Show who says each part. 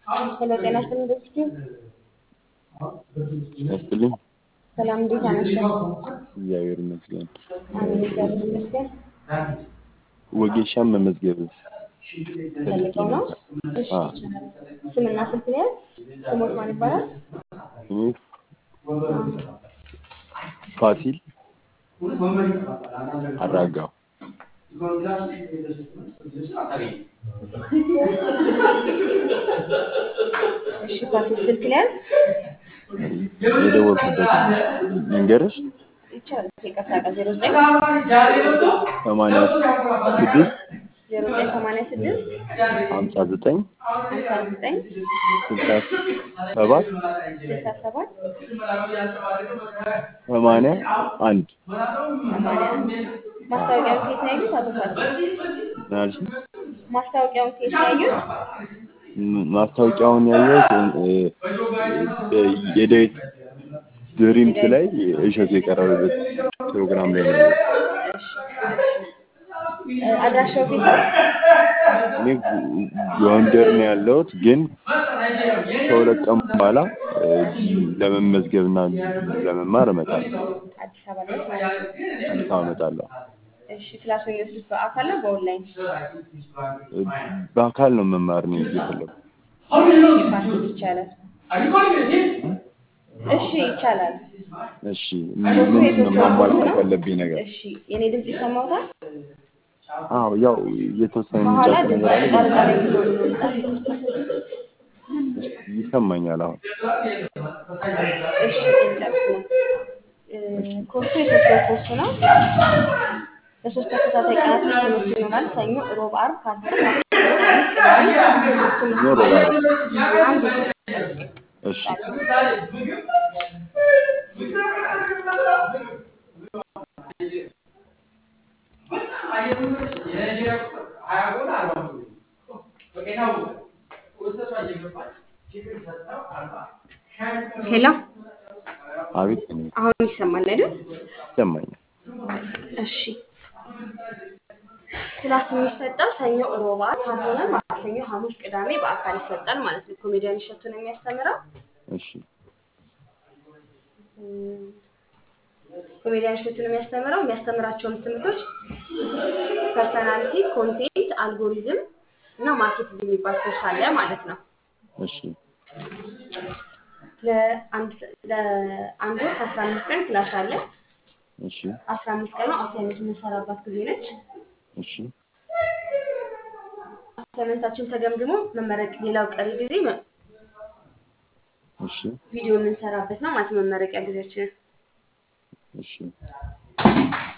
Speaker 1: ሄሎ ጤና ይስጥልኝ እንደዚህ
Speaker 2: ያስጥልኝ
Speaker 1: ሰላም እንዴት አመሸህ?
Speaker 2: እግዚአብሔር ይመስገን።
Speaker 1: አሜን እግዚአብሔር ይመስገን።
Speaker 2: ወጌሻን መመዝገብ ፈልጌ
Speaker 1: ፈልገው ነው?
Speaker 2: ነበር።
Speaker 1: እሺ
Speaker 2: አ
Speaker 1: ይቻላል። ስምና ስልክ ነው ያዝ? ስሞት ማን ይባላል?
Speaker 2: ስሜ
Speaker 1: አዎ።
Speaker 2: ፋሲል አራጋው
Speaker 1: እሺ ፋሲል ስልክ ነው ያዝ?
Speaker 2: የደወልኩበትን ልንገርሽ
Speaker 1: ይቻላል። ይቅርታ ቀን 09
Speaker 2: 86
Speaker 1: 0986
Speaker 2: 59
Speaker 1: 59
Speaker 2: 67
Speaker 1: 67
Speaker 2: 81
Speaker 1: 81 ማስታወቂያውን ከየት ነው ያዩት? አቶ ፋሲል
Speaker 2: ናልሽ
Speaker 1: ማስታወቂያውን ከየት ነው ያዩት?
Speaker 2: ማስታወቂያውን ያየሁት የዳዊት ድሪምስ ላይ እሸቱ የቀረበበት ፕሮግራም ላይ ነው ያየሁት።
Speaker 1: አድራሻው የት ነው?
Speaker 2: እኔ ጎንደር ነው ያለሁት፣ ግን ከሁለት ቀን በኋላ ለመመዝገብና ለመማር እመጣለሁ።
Speaker 1: አዲስ አበባ ድረስ ማለት ነው።
Speaker 2: አዲስ አበባ እመጣለሁ።
Speaker 1: እሺ ክላስ የሚወስዱት በአካል ነው በኦንላይን?
Speaker 2: በአካል ነው መማር ነው እየፈለኩ።
Speaker 1: እሺ ፋሲል ይቻላል። እሺ ይቻላል።
Speaker 2: እሺ
Speaker 1: ኮርሱ
Speaker 2: ምንድን ነው
Speaker 1: የሶስት ወር ኮርስ
Speaker 2: ማሟላት
Speaker 1: ነው።
Speaker 2: ያለብኝ ነገር?
Speaker 1: እሺ የኔ ድምጽ ይሰማዎታል?
Speaker 2: አዎ ያው የተወሰነ
Speaker 1: ከኋላ
Speaker 2: የሚጫወት
Speaker 1: ድምጽ
Speaker 2: ነገር አለ፣ ግን
Speaker 1: ጣልቃ ላይ ሲሆኑ ነው በጣም
Speaker 2: ይሰማኛል አሁን።
Speaker 1: እሺ እንጨርስ ነው። ኮርሱ የሶስት ወር ኮርስ ነው። ለሶስት ተከታታይ ቀናቶች ትምህርት ይኖራል። ሰኞ፣ ሮብ፣ ዓርብ ከ10 ሰዓት እስከ 5 ቅዳሜ ትምህርት
Speaker 2: ኖሮ
Speaker 1: ይኖራል።
Speaker 2: ባረ
Speaker 1: አንድ
Speaker 2: እሺ
Speaker 1: ሄሎ
Speaker 2: አቤት
Speaker 1: አሁን ይሰማል አይደል?
Speaker 2: ይሰማኛል።
Speaker 1: እሺ ክላስ የሚሰጠው ሰኞ፣ ሮብ፣ ዓርብ ካልሆነ ማክሰኞ፣ ሐሙስ፣ ቅዳሜ በአካል ይሰጣል ማለት ነው። ኮሜዲያን እሸቱ ነው የሚያስተምረው።
Speaker 2: እሺ
Speaker 1: ኮሜዲያን እሸቱ ነው የሚያስተምረው። የሚያስተምራቸውም ትምህርቶች ፐርሰናሊቲ፣ ኮንቴንት፣ አልጎሪዝም እና ማርኬቲንግ የሚባል ኮርስ አለ ማለት ነው።
Speaker 2: እሺ
Speaker 1: ለአንድ ወር ከ15 ቀን ክላስ አለ።
Speaker 2: እሺ
Speaker 1: 15 ቀኑ አሳይመንት የምንሰራባት ጊዜ ነች።
Speaker 2: እሺ
Speaker 1: አሳይመንታችን ተገምግሞ መመረቅ ሌላው ቀሪ ጊዜ
Speaker 2: እሺ
Speaker 1: ቪዲዮ የምንሰራበት ነው ማለት ነው። መመረቂያ ጊዜያችንን
Speaker 2: እሺ